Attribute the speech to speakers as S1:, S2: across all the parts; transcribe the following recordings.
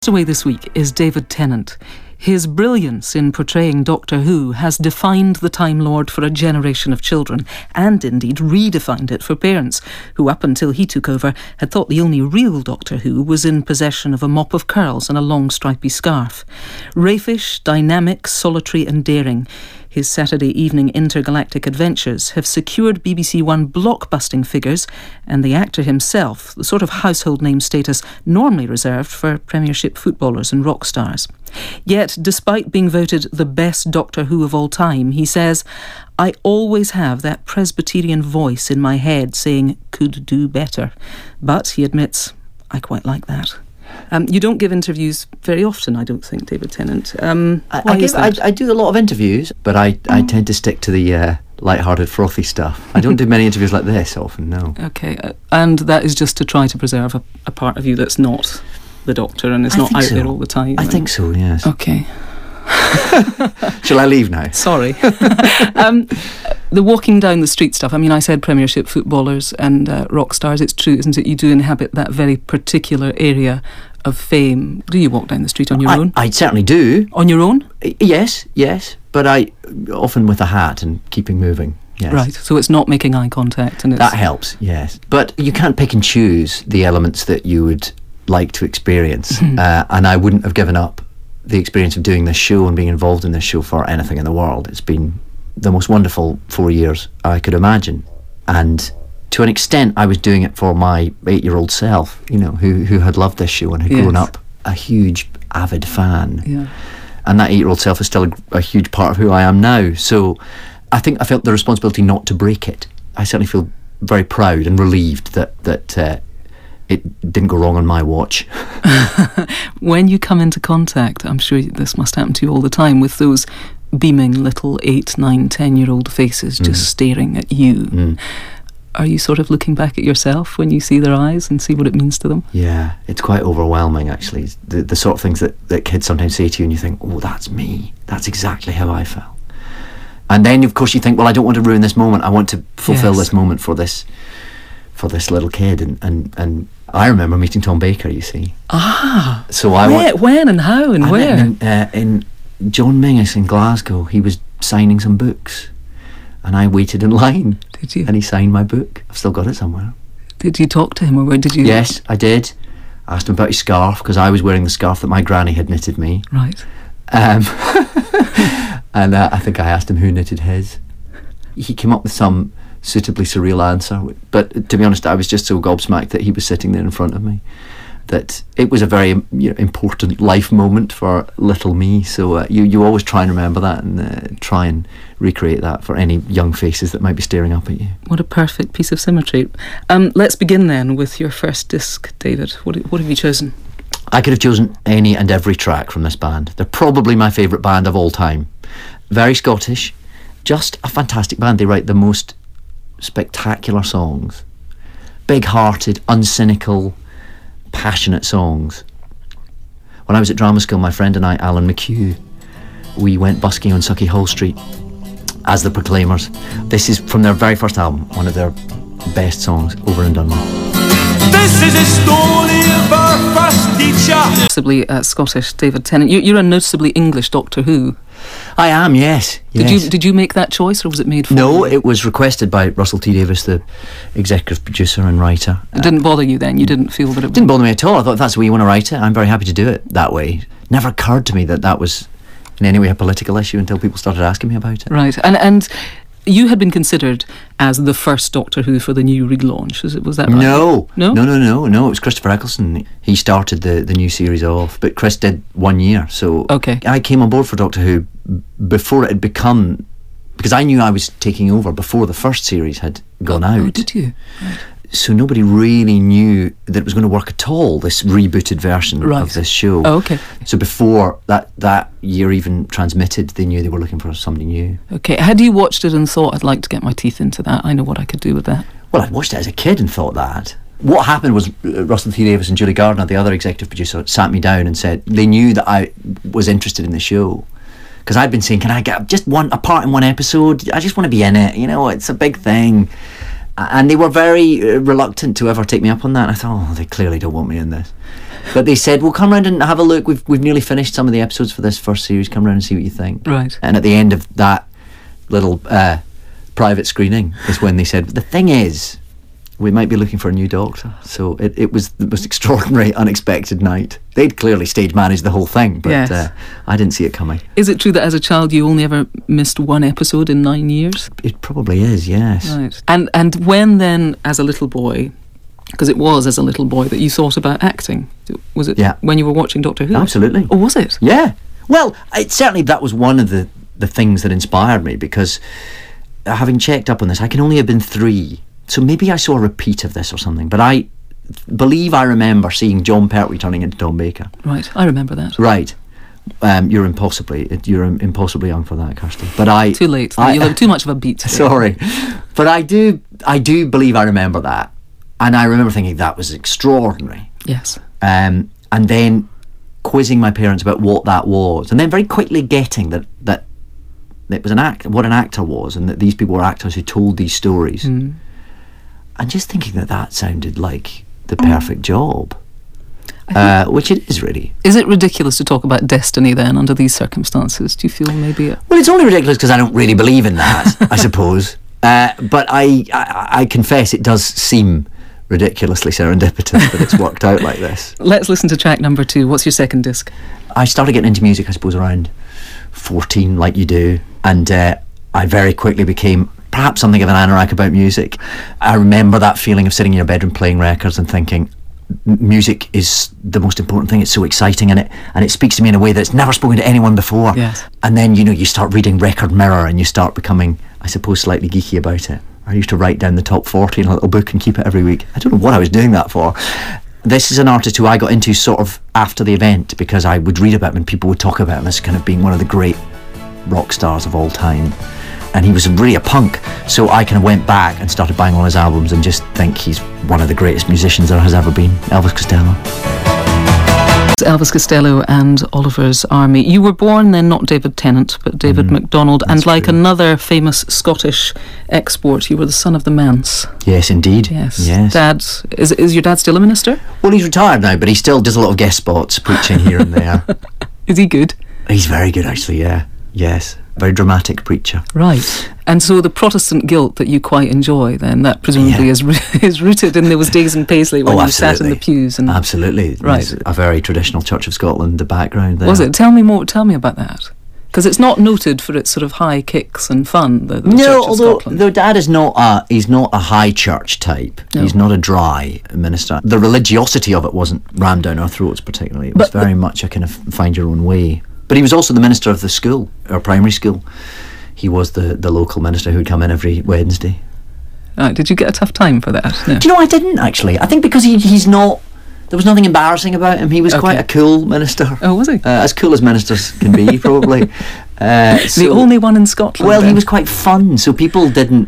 S1: Away this week is David Tennant. His brilliance in portraying Doctor Who has defined the Time Lord for a generation of children, and indeed redefined it for parents, who up until he took over had thought the only real Doctor Who was in possession of a mop of curls and a long stripy scarf. Raffish, dynamic, solitary and daring, his Saturday evening intergalactic adventures have secured BBC One blockbusting figures, and the actor himself, the sort of household name status normally reserved for Premiership footballers and rock stars. Yet, despite being voted the best Doctor Who of all time, he says, "I always have that Presbyterian voice in my head saying, could do better." But, he admits, I quite like that. You don't give interviews very often, I don't think, David Tennant.
S2: I do a lot of interviews, but I tend to stick to the light-hearted, frothy stuff. I don't do many interviews like this often, no.
S1: Okay, and that is just to try to preserve a part of you that's not the Doctor and is not out there all the time.
S2: I think so, yes.
S1: Okay.
S2: Shall I leave now?
S1: Sorry. The walking down the street stuff, I mean, I said Premiership footballers and rock stars. It's true, isn't it? You do inhabit that very particular area of fame. Do you walk down the street on your own?
S2: I certainly do.
S1: On your own?
S2: Yes, but I often with a hat and keeping moving. Yes.
S1: Right, so it's not making eye contact. And
S2: that helps, yes. But you can't pick and choose the elements that you would like to experience. And I wouldn't have given up the experience of doing this show and being involved in this show for anything in the world. It's been the most wonderful 4 years I could imagine, and to an extent I was doing it for my 8-year-old self, you know, who had loved this show and had grown up a huge avid fan, and that 8-year-old self is still a huge part of who I am now. So I think I felt the responsibility not to break it. I certainly feel very proud and relieved that it didn't go wrong on my watch.
S1: When you come into contact, I'm sure this must happen to you all the time, with those beaming little 8, 9, 10-year-old faces just staring at you. Are you sort of looking back at yourself when you see their eyes and see what it means to them?
S2: Yeah, it's quite overwhelming, actually. The sort of things that kids sometimes say to you and you think, oh, that's me. That's exactly how I felt. And then, of course, you think, well, I don't want to ruin this moment. I want to fulfill this moment for this little kid. And I remember meeting Tom Baker, you see.
S1: Ah,
S2: so
S1: when and how and where?
S2: In John Mingus in Glasgow. He was signing some books, and I waited in line.
S1: Did you?
S2: And he signed my book. I've still got it somewhere.
S1: Did you talk to him, or where did you?
S2: Yes, I did. I asked him about his scarf, because I was wearing the scarf that my granny had knitted me.
S1: Right.
S2: And I think I asked him who knitted his. He came up with some suitably surreal answer, but to be honest, I was just so gobsmacked that he was sitting there in front of me, that it was a very important life moment for little me. So you always try and remember that and try and recreate that for any young faces that might be staring up at you.
S1: What a perfect piece of symmetry. Let's begin then with your first disc, David. What have you chosen?
S2: I could have chosen any and every track from this band. They're probably my favourite band of all time. Very Scottish, just a fantastic band. They write the most spectacular songs, big-hearted, uncynical, passionate songs. When I was at drama school, my friend and I, Alan McHugh, we went busking on Sucky Hall Street as the Proclaimers. This is from their very first album, one of their best songs, Over and Done With.
S3: This is a story of our first teacher.
S1: Noticeably Scottish, David Tennant. You're a noticeably English Doctor Who.
S2: I am, yes.
S1: Did you make that choice, or was it made for you?
S2: No, it was requested by Russell T Davies, the executive producer and writer.
S1: It didn't bother you then? You didn't feel that it
S2: didn't bother me at all. I thought, if that's the way you want to write it, I'm very happy to do it that way. Never occurred to me that was in any way a political issue until people started asking me about it.
S1: Right, and you had been considered as the first Doctor Who for the new relaunch. Was that right?
S2: No. It was Christopher Eccleston. He started the new series off, but Chris did 1 year. So I came on board for Doctor Who before it had become, because I knew I was taking over before the first series had gone out.
S1: Oh, did you? Right.
S2: So nobody really knew that it was going to work at all, this rebooted version of this show.
S1: Oh, okay.
S2: So before that year even transmitted, they knew they were looking for somebody new.
S1: Okay. Had you watched it and thought, I'd like to get my teeth into that, I know what I could do with that?
S2: Well, I watched it as a kid and thought that. What happened was Russell T Davies and Julie Gardner, the other executive producer, sat me down and said they knew that I was interested in the show. Because I'd been saying, can I get just a part in one episode? I just want to be in it, it's a big thing. And they were very reluctant to ever take me up on that. And I thought, they clearly don't want me in this. But they said, well, come round and have a look. We've nearly finished some of the episodes for this first series. Come round and see what you think.
S1: Right.
S2: And at the end of that little private screening is when they said, the thing is, we might be looking for a new doctor. So it was the most extraordinary, unexpected night. They'd clearly stage managed the whole thing, but
S1: Yes.
S2: I didn't see it coming.
S1: Is it true that as a child you only ever missed one episode in 9 years?
S2: It probably is, yes.
S1: Right. And when then, as a little boy, because it was as a little boy that you thought about acting, was it
S2: Yeah.
S1: when you were watching Doctor Who?
S2: Absolutely.
S1: Oh, was it?
S2: Yeah. Well, certainly that was one of the things that inspired me, because having checked up on this, I can only have been 3. So maybe I saw a repeat of this or something. But I believe I remember seeing John Pertwee turning into Tom Baker.
S1: Right, I remember that.
S2: Right. You're impossibly young for that, Kirsty. But
S1: Too late. You'll have too much of a beat today.
S2: Sorry. But I do believe I remember that. And I remember thinking that was extraordinary.
S1: Yes.
S2: And then quizzing my parents about what that was, and then very quickly getting that it was what an actor was, and that these people were actors who told these stories. And just thinking that sounded like the perfect job, which it is really.
S1: Is it ridiculous to talk about destiny then under these circumstances? Do you feel maybe
S2: Well, it's only ridiculous because I don't really believe in that, I suppose. But I confess it does seem ridiculously serendipitous that it's worked out like this.
S1: Let's listen to track number 2. What's your second disc?
S2: I started getting into music, I suppose, around 14, like you do, and I very quickly became perhaps something of an anorak about music. I remember that feeling of sitting in your bedroom playing records and thinking, music is the most important thing. It's so exciting, and it speaks to me in a way that's never spoken to anyone before.
S1: Yes.
S2: And then you start reading Record Mirror, and you start becoming, I suppose, slightly geeky about it. I used to write down the top 40 in a little book and keep it every week. I don't know what I was doing that for. This is an artist who I got into sort of after the event, because I would read about him and people would talk about him as kind of being one of the great rock stars of all time. And he was really a punk, so I kind of went back and started buying all his albums and just think he's one of the greatest musicians there has ever been. Elvis Costello.
S1: Elvis Costello and Oliver's Army. You were born then not David Tennant but David MacDonald, and like
S2: true.
S1: another famous Scottish export, you were the son of the manse.
S2: Yes, indeed.
S1: Yes.
S2: Yes.
S1: Dad, is your dad still a minister?
S2: Well, he's retired now, but he still does a lot of guest spots, preaching here and there.
S1: Is he good?
S2: He's very good, actually, yeah. Yes. Very dramatic preacher.
S1: Right. And so the Protestant guilt that you quite enjoy then, that presumably is rooted in those days in Paisley when you sat in the pews. And
S2: absolutely.
S1: Right.
S2: There's a very traditional Church of Scotland background there.
S1: Was it? Tell me about that. Because it's not noted for its sort of high kicks and fun, the Church of
S2: although
S1: Scotland.
S2: Dad is not a high church type.
S1: No.
S2: He's not a dry minister. The religiosity of it wasn't rammed down our throats particularly. It was very much a kind of find your own way. But he was also the minister of the school, our primary school. He was the local minister who would come in every Wednesday.
S1: Right, did you get a tough time for that? No.
S2: Do you know, I didn't actually. I think because he's not... There was nothing embarrassing about him. He was quite a cool minister.
S1: Oh, was he?
S2: As cool as ministers can be, probably.
S1: The only one in Scotland.
S2: Well,
S1: then.
S2: he was quite fun, so people didn't...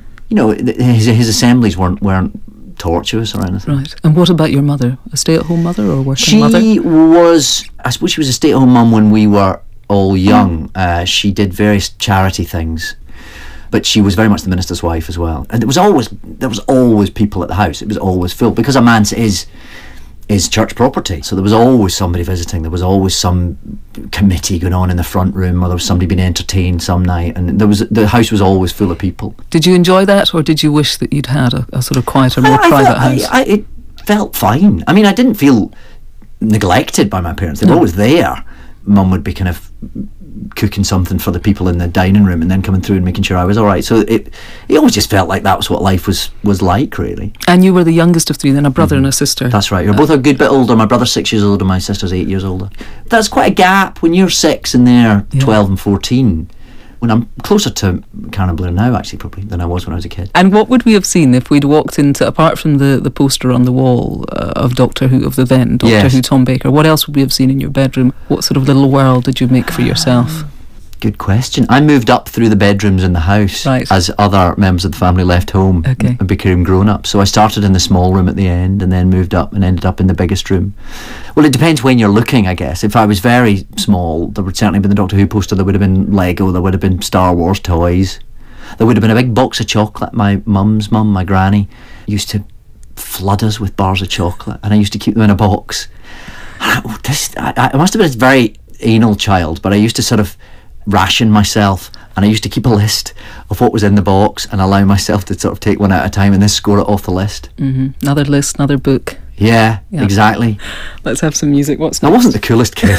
S2: his assemblies weren't tortuous or anything.
S1: Right. And what about your mother? A stay-at-home mother or working mother?
S2: She was... I suppose she was a stay-at-home mum when we were all young. She did various charity things, but she was very much the minister's wife as well. And there was always people at the house. It was always full, because a manse is church property, so there was always somebody visiting. There was always some committee going on in the front room, or there was somebody being entertained some night, and the house was always full of people.
S1: Did you enjoy that, or did you wish that you'd had a sort of quieter, more private house?
S2: It felt fine. I mean, I didn't feel neglected by my parents. They were always there. Mum would be kind of cooking something for the people in the dining room and then coming through and making sure I was all right. So it always just felt like that was what life was like, really.
S1: And you were the youngest of 3, then a brother and a sister.
S2: That's right. You're both a good bit older. My brother's 6 years older, my sister's 8 years older. That's quite a gap when you're 6 and they're 12 and 14. When I'm closer to Karen Blair now, actually, probably, than I was when I was a kid.
S1: And what would we have seen if we'd walked into, apart from the poster on the wall of Doctor Who, of the then Doctor Who Tom Baker, what else would we have seen in your bedroom? What sort of little world did you make for yourself?
S2: Good question. I moved up through the bedrooms in the house as other members of the family left home and became grown up. So I started in the small room at the end and then moved up and ended up in the biggest room. Well, it depends when you're looking, I guess. If I was very small, there would certainly have been the Doctor Who poster, there would have been Lego, there would have been Star Wars toys, there would have been a big box of chocolate. My mum's mum, my granny, used to flood us with bars of chocolate, and I used to keep them in a box. I must have been a very anal child, but I used to sort of ration myself, and I used to keep a list of what was in the box and allow myself to sort of take one at a time and then score it off the list.
S1: Another list, another book.
S2: Yeah, exactly.
S1: Let's have some music. What's next?
S2: I wasn't the coolest kid.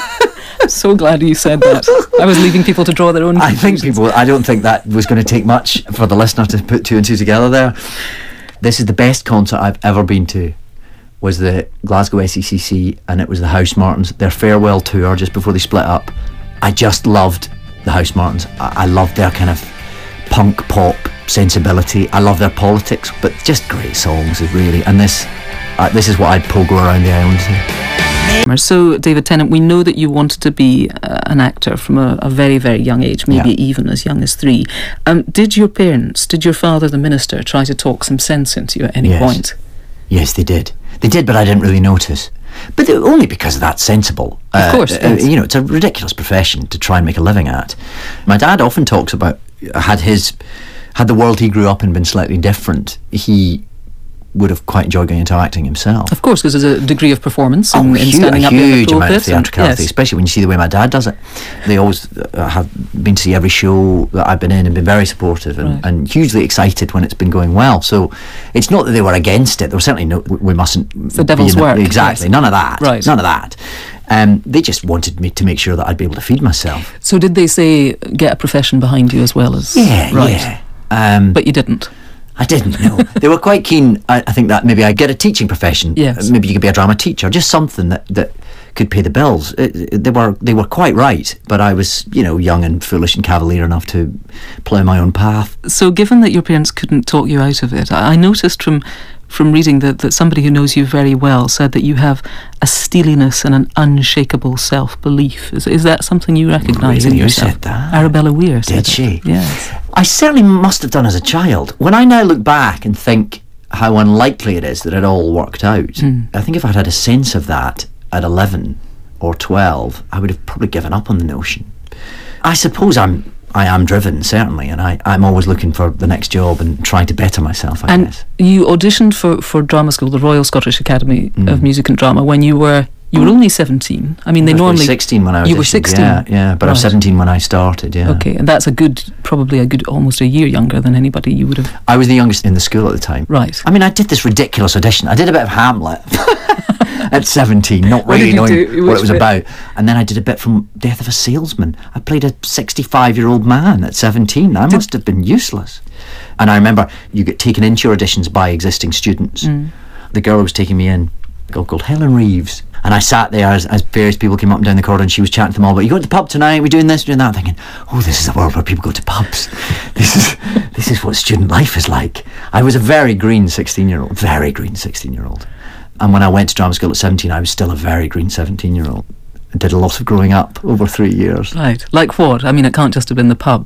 S1: I'm so glad you said that. I was leaving people to draw their own conclusions.
S2: I don't think that was going to take much for the listener to put two and two together there. This is the best concert I've ever been to. Was the Glasgow SECC, and it was the Housemartins, their farewell tour just before they split up. I just loved the Housemartins. I loved their kind of punk pop sensibility. I love their politics, but just great songs, really. And this is what I'd pogo around the island to.
S1: So, David Tennant, we know that you wanted to be an actor from a very, very young age, maybe even as young as 3. Did your parents, did your father, the minister, try to talk some sense into you at any point?
S2: Yes, they did. They did, but I didn't really notice. But only because that's sensible.
S1: Of course.
S2: It's a ridiculous profession to try and make a living at. My dad often talks about, had the world he grew up in been slightly different, he would have quite enjoyed going into acting himself.
S1: Of course, because there's a degree of performance in standing up in the pulpit. A huge amount of
S2: theatricality, especially when you see the way my dad does it. They always have been to see every show that I've been in and been very supportive and hugely excited when it's been going well. So it's not that they were against it. There was certainly no, we mustn't...
S1: It's the devil's work.
S2: Exactly,
S1: yes.
S2: None of that. Right. None of that. They just wanted me to make sure that I'd be able to feed myself.
S1: So did they say, get a profession behind you as well as...
S2: Yeah.
S1: But you didn't?
S2: I didn't, no. They were quite keen, I think, that maybe I'd get a teaching profession.
S1: Yes.
S2: Maybe you could be a drama teacher, just something that could pay the bills. They were quite right, but I was, young and foolish and cavalier enough to plough my own path.
S1: So given that your parents couldn't talk you out of it, I noticed from reading that somebody who knows you very well said that you have a steeliness and an unshakable self-belief. Is that something you recognise in yourself?
S2: Who said that?
S1: Arabella Weir said
S2: Did she?
S1: Yes.
S2: I certainly must have done as a child. When I now look back and think how unlikely it is that it all worked out, I think if I'd had a sense of that at 11 or 12, I would have probably given up on the notion. I suppose I am driven, certainly, and I'm always looking for the next job and trying to better myself, I guess.
S1: And you auditioned for drama school, the Royal Scottish Academy of Music and Drama, when you were only 17. I mean, they normally...
S2: 16 when I was...
S1: You were 16?
S2: Yeah, but I was 17 when I started, yeah.
S1: Okay, and that's probably a good, almost a year younger than anybody you would have...
S2: I was the youngest in the school at the time.
S1: Right.
S2: I mean, I did this ridiculous audition. I did a bit of Hamlet at 17, not really knowing what it was about. And then I did a bit from Death of a Salesman. I played a 65-year-old man at 17. I must have been useless. And I remember you get taken into your auditions by existing students. The girl who was taking me in, a girl called Helen Reeves, and I sat there as various people came up and down the corridor, and she was chatting to them all about, you going to the pub tonight, we're doing this, doing that. I'm thinking, this is a world where people go to pubs. This is what student life is like. I was a very green 16-year-old. And when I went to drama school at 17, I was still a very green 17-year-old. I did a lot of growing up over 3 years.
S1: Right. Like what? I mean, it can't just have been the pub.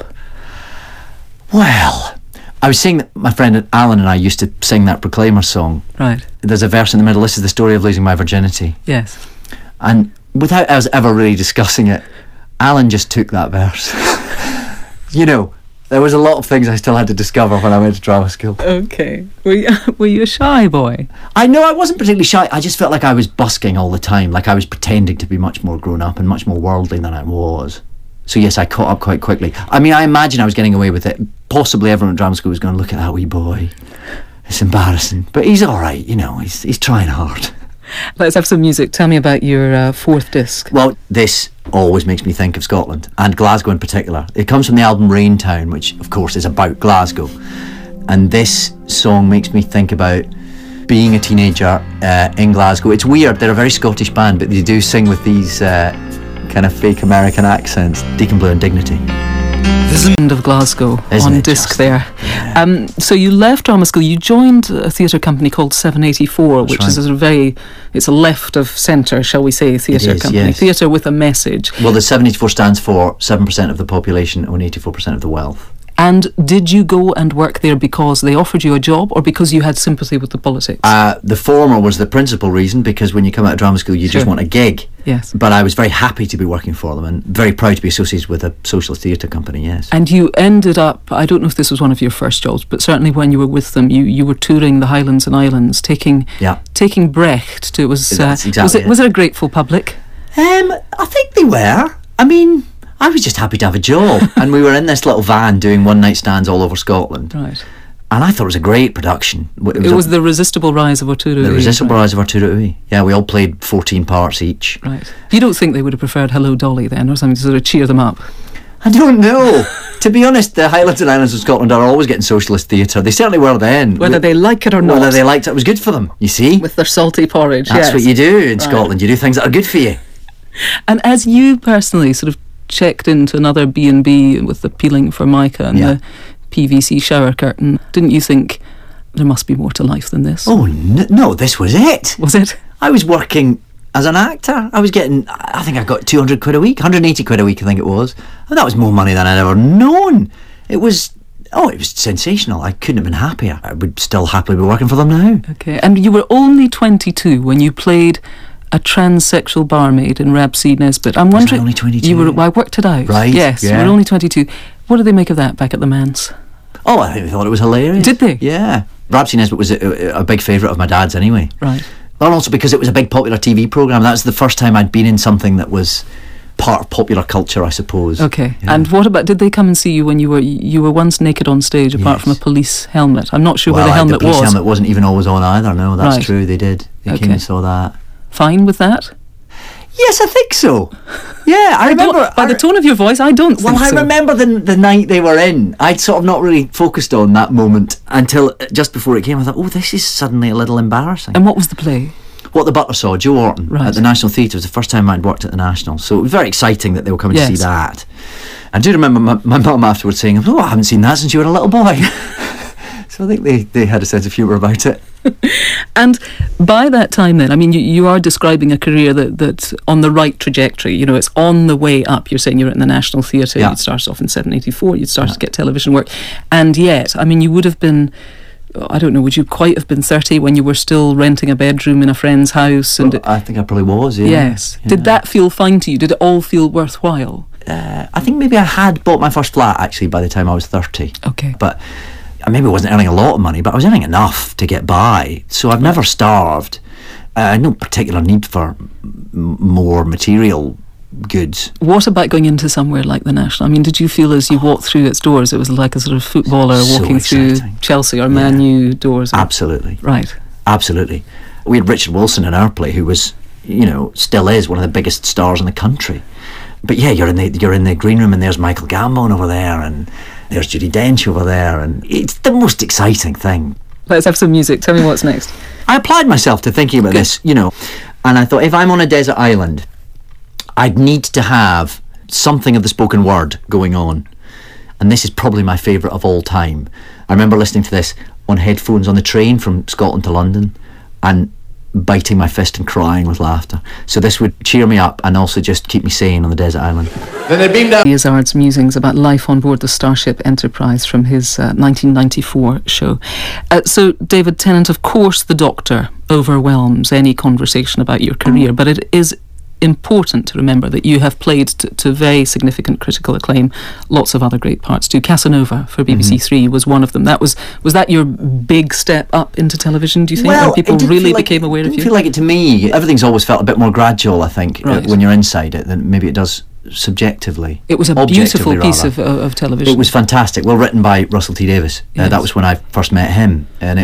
S2: Well, I was saying that my friend Alan and I used to sing that Proclaimer song.
S1: Right. There's
S2: a verse in the middle, this is the story of losing my virginity.
S1: Yes.
S2: And without us ever really discussing it, Alan just took that verse. There was a lot of things I still had to discover when I went to drama school.
S1: Okay. Were you a shy boy?
S2: I wasn't particularly shy. I just felt like I was busking all the time, like I was pretending to be much more grown up and much more worldly than I was. So yes, I caught up quite quickly. I mean, I imagine I was getting away with it. Possibly everyone at drama school was going, look at that wee boy. It's embarrassing. But he's all right, he's trying hard.
S1: Let's have some music. Tell me about your fourth disc.
S2: Well, this always makes me think of Scotland, and Glasgow in particular. It comes from the album Raintown, which, of course, is about Glasgow. And this song makes me think about being a teenager in Glasgow. It's weird, they're a very Scottish band, but they do sing with these kind of fake American accents. Deacon Blue and Dignity.
S1: There's End of Glasgow on disc
S2: just
S1: there.
S2: Yeah.
S1: So you left drama school, you joined a theatre company called 784,
S2: That's
S1: which
S2: right.
S1: is it's a left of centre, shall we say, theatre company.
S2: Yes.
S1: Theatre with a message.
S2: Well, the 784 stands for 7% of the population own 84% of the wealth.
S1: And did you go and work there because they offered you a job or because you had sympathy with the politics?
S2: The former was the principal reason, because when you come out of drama school, you just want a gig.
S1: Yes.
S2: But I was very happy to be working for them and very proud to be associated with a socialist theatre company, yes.
S1: And you ended up, I don't know if this was one of your first jobs, but certainly when you were with them, you were touring the Highlands and Islands, taking Brecht to, was it a grateful public?
S2: I think they were. I mean, I was just happy to have a job. And we were in this little van doing one-night stands all over Scotland.
S1: Right.
S2: And I thought it was a great production.
S1: It was The Resistible Rise of Arturo Ui.
S2: The Resistible Rise of Arturo Ui. Yeah, we all played 14 parts each.
S1: Right. You don't think they would have preferred Hello Dolly then, or something to sort of cheer them up?
S2: I don't know. To be honest, the Highlands and Islands of Scotland are always getting socialist theatre. They certainly were then.
S1: Whether they like it or not.
S2: Whether they liked it was good for them, you see.
S1: With their salty porridge,
S2: That's what you do in Scotland. You do things that are good for you.
S1: And as you personally sort of checked into another B&B with the peeling formica and the PVC shower curtain, didn't you think there must be more to life than this?
S2: Oh, no, this was it.
S1: Was it?
S2: I was working as an actor. I was getting, I think I got 200 quid a week, 180 quid a week, I think it was. And that was more money than I'd ever known. It was sensational. I couldn't have been happier. I would still happily be working for them now.
S1: Okay, and you were only 22 when you played a transsexual barmaid in Rab C. Nesbitt. I'm wondering,
S2: only 22?
S1: I worked it out.
S2: Right.
S1: Yes, you were only 22. What did they make of that back at the Manse?
S2: Oh, I think they thought it was hilarious.
S1: Did they?
S2: Yeah. Rab C. Nesbitt was a big favourite of my dad's anyway.
S1: Right.
S2: And also because it was a big popular TV programme. That's the first time I'd been in something that was part of popular culture, I suppose.
S1: Okay.
S2: Yeah.
S1: And what about, did they come and see you when you were once naked on stage, apart from a police helmet? I'm not sure where the helmet
S2: the police
S1: was.
S2: helmet wasn't even always on either. No, that's
S1: Right.
S2: true. They did. They came and saw that.
S1: Fine with that?
S2: Yes, I think so. Yeah, I remember.
S1: By the tone of your voice, I don't think so.
S2: Well, I remember the night they were in. I'd sort of not really focused on that moment until just before it came. I thought, oh, this is suddenly a little embarrassing.
S1: And what was the play?
S2: What the Butler Saw, Joe Orton,
S1: Right.
S2: at the National Theatre. It was the first time I'd worked at the National. So it was very exciting that they were coming to see that. I do remember my mum afterwards saying, oh, I haven't seen that since you were a little boy. So I think they had a sense of humour about it.
S1: And by that time then, I mean, you are describing a career that's on the right trajectory. You know, it's on the way up. You're saying you're in the National Theatre.
S2: Yeah.
S1: You'd started off in 1984. You'd started to get television work. And yet, I mean, you would have been, I don't know, would you quite have been 30 when you were still renting a bedroom in a friend's house? And
S2: I think I probably was, yeah.
S1: Yes.
S2: Yeah.
S1: Did that feel fine to you? Did it all feel worthwhile?
S2: I think maybe I had bought my first flat, actually, by the time I was 30.
S1: Okay.
S2: But I maybe wasn't earning a lot of money, but I was earning enough to get by. So I've never starved. I had no particular need for more material goods.
S1: What about going into somewhere like the National? I mean, did you feel as you walked through its doors, it was like a sort of footballer
S2: So
S1: walking
S2: exciting.
S1: through Chelsea or Man U doors?
S2: Absolutely.
S1: Right.
S2: Absolutely. We had Richard Wilson in our play, who was, still is one of the biggest stars in the country. But yeah, you're in the green room, and there's Michael Gambon over there, and there's Judi Dench over there, and it's the most exciting thing.
S1: Let's have some music. Tell me what's next.
S2: I applied myself to thinking about this, and I thought, if I'm on a desert island, I'd need to have something of the spoken word going on. And this is probably my favourite of all time. I remember listening to this on headphones on the train from Scotland to London and biting my fist and crying with laughter. So this would cheer me up and also just keep me sane on the desert island.
S3: Then they beamed down.
S1: Izzard's musings about life on board the Starship Enterprise from his 1994 show. So, David Tennant, of course the Doctor overwhelms any conversation about your career, but it is important to remember that you have played to very significant critical acclaim lots of other great parts too. Casanova for BBC Three was one of them. Was that your big step up into television, do you think, when people really became aware of you?
S2: It didn't feel like it to me. Everything's always felt a bit more gradual, I think, when you're inside it than maybe it does subjectively.
S1: It was a beautiful piece of television.
S2: It was fantastic. Well written by Russell T Davies.
S1: Yes.
S2: That was when I first met him, and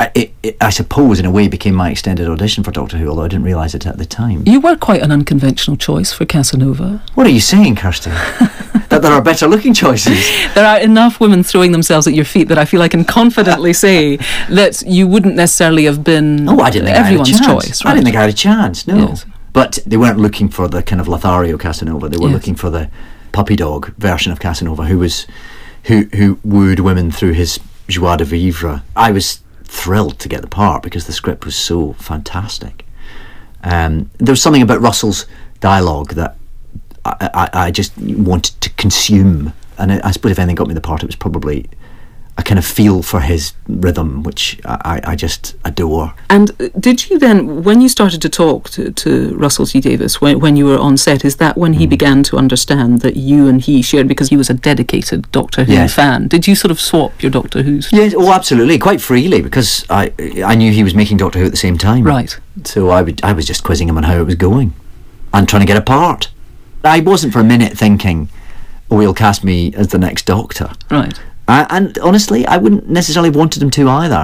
S2: it I suppose in a way became my extended audition for Doctor Who, although I didn't realise it at the time.
S1: You were quite an unconventional choice for Casanova.
S2: What are you saying, Kirsty? That there are better looking choices?
S1: There are enough women throwing themselves at your feet that I feel I can confidently say that you wouldn't necessarily have been
S2: I didn't think
S1: everyone's
S2: I had a chance.
S1: choice. Right?
S2: I didn't think I had a chance, no.
S1: Yes.
S2: But they weren't looking for the kind of Lothario Casanova. They were
S1: Yes.
S2: looking for the puppy dog version of Casanova, who wooed women through his joie de vivre. I was thrilled to get the part because the script was so fantastic. There was something about Russell's dialogue that I just wanted to consume. And I suppose if anything got me the part, it was probably a kind of feel for his rhythm, which I just adore.
S1: And did you then, when you started to talk to Russell T Davies, when you were on set, is that when he began to understand that you and he shared, because he was a dedicated Doctor Who fan, did you sort of swap your Doctor Who's?
S2: Yes, oh, absolutely, quite freely, because I knew he was making Doctor Who at the same time.
S1: Right.
S2: So I was just quizzing him on how it was going and trying to get a part. I wasn't for a minute thinking, oh, he'll cast me as the next Doctor.
S1: Right.
S2: And honestly, I wouldn't necessarily have wanted him to either.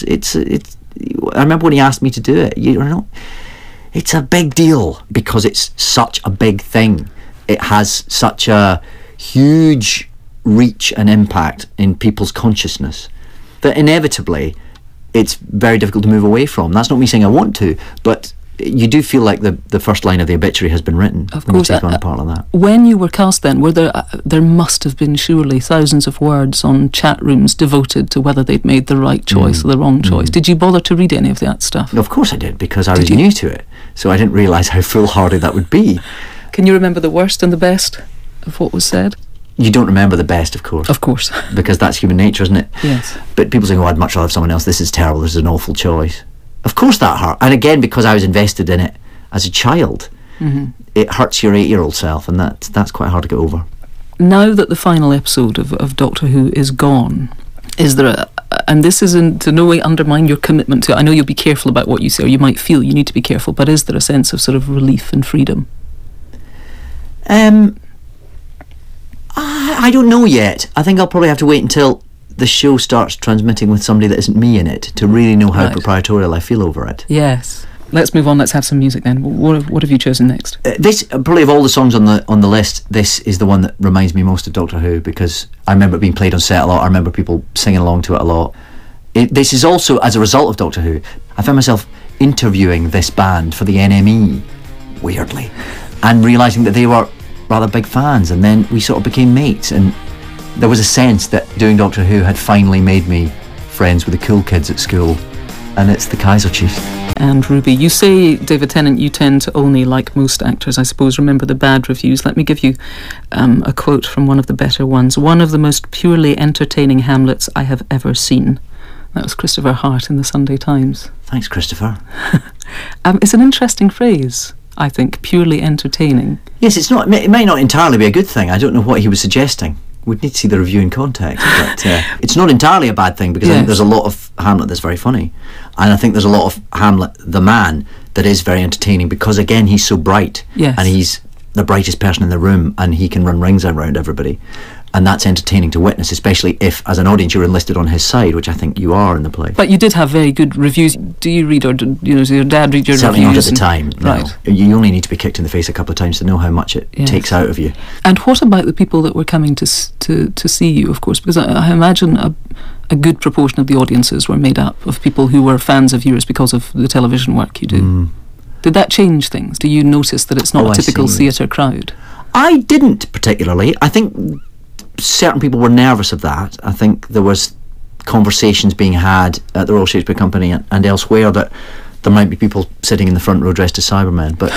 S2: I remember when he asked me to do it, it's a big deal because it's such a big thing. It has such a huge reach and impact in people's consciousness that inevitably it's very difficult to move away from. That's not me saying I want to, but you do feel like the first line of the obituary has been written.
S1: Of course,
S2: when you take on a part like that.
S1: When you were cast then, were there must have been surely thousands of words on chat rooms devoted to whether they'd made the right choice or the wrong choice. Did you bother to read any of that stuff?
S2: Of course I did, because I was new to it, so I didn't realise how foolhardy that would be.
S1: Can you remember the worst and the best of what was said?
S2: You don't remember the best, of course.
S1: Of course.
S2: Because that's human nature, isn't it?
S1: Yes.
S2: But people saying, oh, I'd much rather have someone else, this is terrible, this is an awful choice. Of course that hurt. And again, because I was invested in it as a child, it hurts your 8-year-old self, and that's quite hard to get over.
S1: Now that the final episode of Doctor Who is gone, is there and this isn't to no way undermine your commitment to it, I know you'll be careful about what you say, or you might feel you need to be careful, but is there a sense of sort of relief and freedom?
S2: I don't know yet. I think I'll probably have to wait until the show starts transmitting with somebody that isn't me in it to really know how proprietorial I feel over it.
S1: Yes. Let's move on. Let's have some music then. What have you chosen next?
S2: This, probably of all the songs on the list, this is the one that reminds me most of Doctor Who, because I remember it being played on set a lot. I remember people singing along to it a lot. This is also as a result of Doctor Who. I found myself interviewing this band for the NME, weirdly, and realising that they were rather big fans, and then we sort of became mates, and there was a sense that doing Doctor Who had finally made me friends with the cool kids at school, and it's the Kaiser Chiefs.
S1: And Ruby, you say, David Tennant, you tend to only, like most actors, I suppose, remember the bad reviews. Let me give you a quote from one of the better ones. "One of the most purely entertaining Hamlets I have ever seen." That was Christopher Hart in the Sunday Times.
S2: Thanks, Christopher.
S1: It's an interesting phrase, I think, purely entertaining.
S2: Yes, it's not. It may not entirely be a good thing. I don't know what he was suggesting. We'd need to see the review in context, but it's not entirely a bad thing, because I think there's a lot of Hamlet that's very funny, and I think there's a lot of Hamlet the man that is very entertaining, because again he's so bright, and he's the brightest person in the room, and he can run rings around everybody, and that's entertaining to witness, especially if as an audience you're enlisted on his side, which I think you are in the play. But
S1: you did have very good reviews. Do you read, or does your dad read your
S2: Certainly
S1: reviews?
S2: Certainly not at the time, no.
S1: Right.
S2: You only need to be kicked in the face a couple of times to know how much it takes out of you.
S1: And what about the people that were coming to see you, of course? Because I imagine a good proportion of the audiences were made up of people who were fans of yours because of the television work you do. Did that change things? Do you notice that it's not a typical theatre crowd? I
S2: didn't particularly. I think certain people were nervous of that. I think there was conversations being had at the Royal Shakespeare Company and elsewhere that there might be people sitting in the front row dressed as Cybermen, but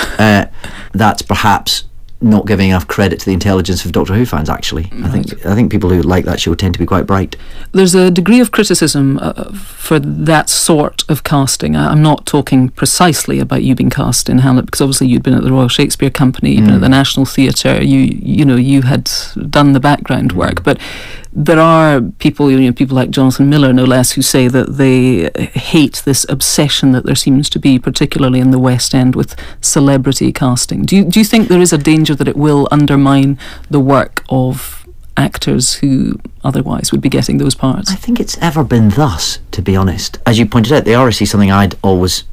S2: that's perhaps not giving enough credit to the intelligence of Doctor Who fans, actually. Right. I think people who like that show tend to be quite bright. There's a degree of criticism for that sort of casting. I'm not talking precisely about you being cast in Hamlet, because obviously you'd been at the Royal Shakespeare Company, you'd been at the National Theatre, you had done the background work, but there are people, people like Jonathan Miller, no less, who say that they hate this obsession that there seems to be, particularly in the West End, with celebrity casting. Do you think there is a danger that it will undermine the work of actors who otherwise would be getting those parts? I think it's ever been thus, to be honest. As you pointed out, the RSC is something had always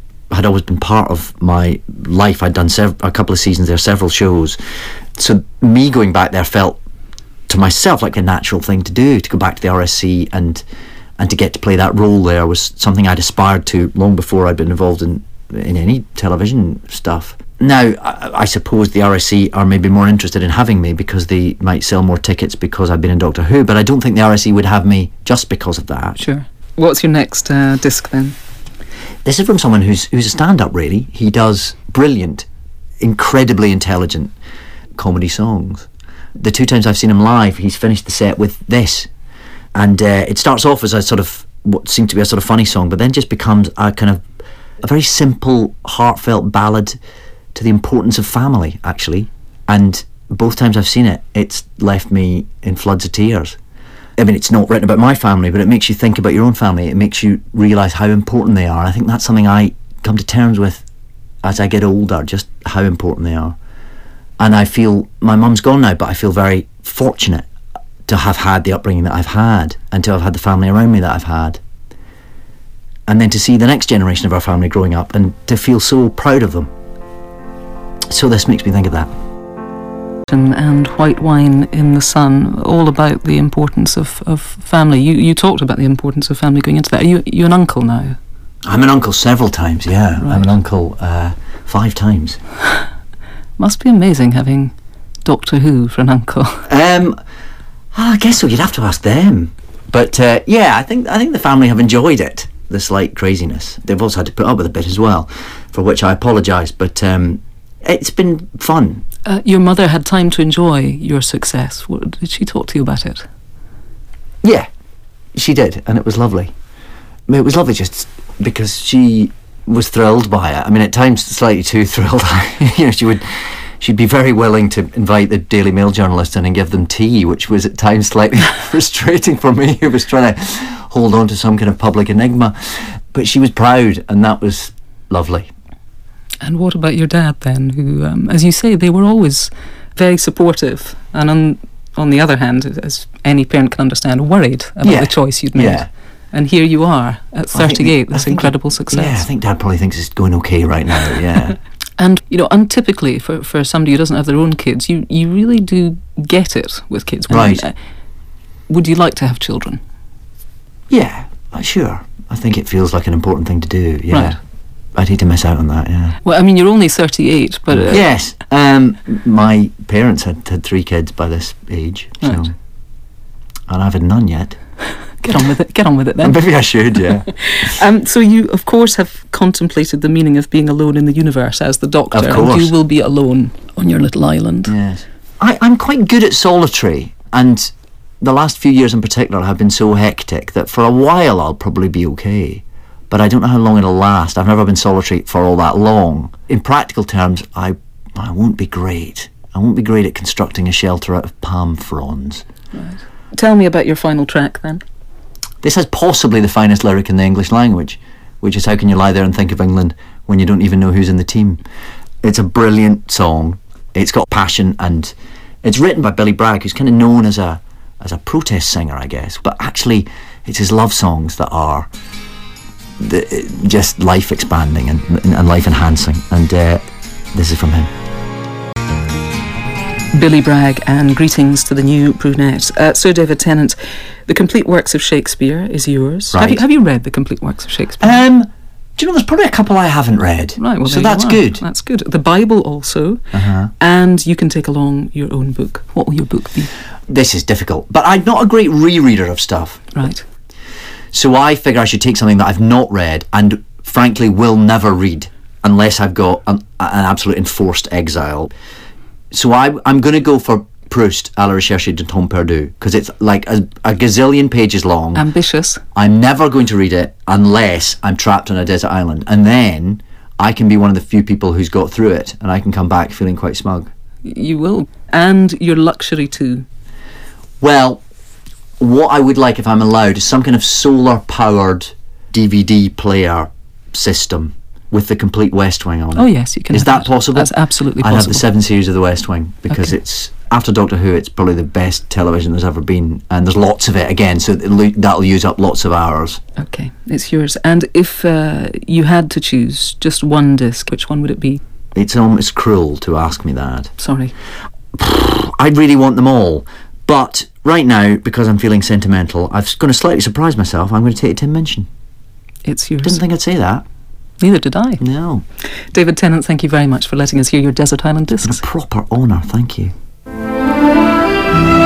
S2: been part of my life. I'd done a couple of seasons there, several shows. So me going back there felt to myself like a natural thing to do, to go back to the RSC and to get to play that role there was something I'd aspired to long before I'd been involved in any television stuff. Now, I suppose the RSC are maybe more interested in having me because they might sell more tickets because I've been in Doctor Who, but I don't think the RSC would have me just because of that. Sure. What's your next disc then? This is from someone who's a stand-up, really. He does brilliant, incredibly intelligent, comedy songs. The 2 times I've seen him live, he's finished the set with this. And it starts off as a sort of, what seemed to be a sort of funny song, but then just becomes a kind of a very simple, heartfelt ballad to the importance of family, actually. And both times I've seen it, it's left me in floods of tears. I mean, it's not written about my family, but it makes you think about your own family. It makes you realise how important they are. I think that's something I come to terms with as I get older, just how important they are. And I feel, my mum's gone now, but I feel very fortunate to have had the upbringing that I've had, and to have had the family around me that I've had. And then to see the next generation of our family growing up, and to feel so proud of them. So this makes me think of that.
S1: And White Wine in the Sun, all about the importance of family. You talked about the importance of family going into that. Are you an uncle now?
S2: I'm an uncle several times, yeah.
S1: Right.
S2: I'm an uncle 5 times.
S1: Must be amazing having Doctor Who for an uncle.
S2: I guess so. You'd have to ask them. But yeah, I think the family have enjoyed it. The slight craziness. They've also had to put up with a bit as well, for which I apologise. But it's been fun.
S1: Your mother had time to enjoy your success. Did she talk to you about it?
S2: Yeah, she did, and it was lovely. I mean, it was lovely just because she was thrilled by it. I mean, at times slightly too thrilled. You know, she'd be very willing to invite the Daily Mail journalists in and give them tea, which was at times slightly frustrating for me, who was trying to hold on to some kind of public enigma. But she was proud, and that was lovely.
S1: And what about your dad then, who, as you say, they were always very supportive, and on the other hand, as any parent can understand, worried about the choice you'd made. Yeah. And here you are at 38, this incredible success.
S2: Yeah, I think Dad probably thinks it's going okay right now, yeah.
S1: And, you know, untypically for somebody who doesn't have their own kids, you really do get it with kids.
S2: Right.
S1: Would you like to have children?
S2: Yeah, sure. I think it feels like an important thing to do, yeah.
S1: Right.
S2: I'd hate to miss out on that, yeah.
S1: Well, I mean, you're only 38, but...
S2: yes. My parents had 3 kids by this age, so...
S1: Right.
S2: And I've had none yet.
S1: Get on with it then.
S2: Maybe I should, yeah.
S1: So you, of course, have contemplated the meaning of being alone in the universe as the Doctor.
S2: Of course.
S1: And you will be alone on your little island.
S2: Yes. I'm quite good at solitary, and the last few years in particular have been so hectic that for a while I'll probably be okay. But I don't know how long it'll last. I've never been solitary for all that long. In practical terms, I won't be great. I won't be great at constructing a shelter out of palm fronds.
S1: Right. Tell me about your final track then.
S2: This has possibly the finest lyric in the English language, which is how can you lie there and think of England when you don't even know who's in the team. It's a brilliant song. It's got passion, and it's written by Billy Bragg, who's kind of known as a protest singer, I guess. But actually, it's his love songs that are just life expanding and life enhancing. And this is from him.
S1: Billy Bragg, and greetings to the new brunette. Sir David Tennant, the complete works of Shakespeare is yours.
S2: Right.
S1: Have you read the complete works of Shakespeare?
S2: Do you know, there's probably a couple I haven't read.
S1: Right, well,
S2: so
S1: there
S2: that's
S1: you are.
S2: good.
S1: That's good. The Bible also, and you can take along your own book. What will your book be?
S2: This is difficult, but I'm not a great rereader of stuff.
S1: Right.
S2: So I figure I should take something that I've not read and frankly will never read unless I've got an absolute enforced exile. So I'm going to go for Proust, à la recherche de Tom Perdu, because it's like a gazillion pages long.
S1: Ambitious.
S2: I'm never going to read it unless I'm trapped on a desert island. And then I can be one of the few people who's got through it, and I can come back feeling quite smug.
S1: You will. And your luxury too.
S2: Well, what I would like, if I'm allowed, is some kind of solar-powered DVD player system with the complete West Wing on it.
S1: Oh yes, you can.
S2: Is that possible?
S1: That's absolutely possible.
S2: I'd have the 7 series of the West Wing, because it's, after Doctor Who, it's probably the best television there's ever been, and there's lots of it again, so that'll use up lots of hours.
S1: Okay, it's yours. And if you had to choose just one disc, which one would it be?
S2: It's almost cruel to ask me that.
S1: Sorry.
S2: I'd really want them all, but right now, because I'm feeling sentimental, I'm going to slightly surprise myself. I'm going to take Tim Minchin.
S1: It's yours.
S2: Didn't think I'd say that.
S1: Neither did I.
S2: No.
S1: David Tennant, thank you very much for letting us hear your Desert Island discs.
S2: It's been a proper honour, thank you.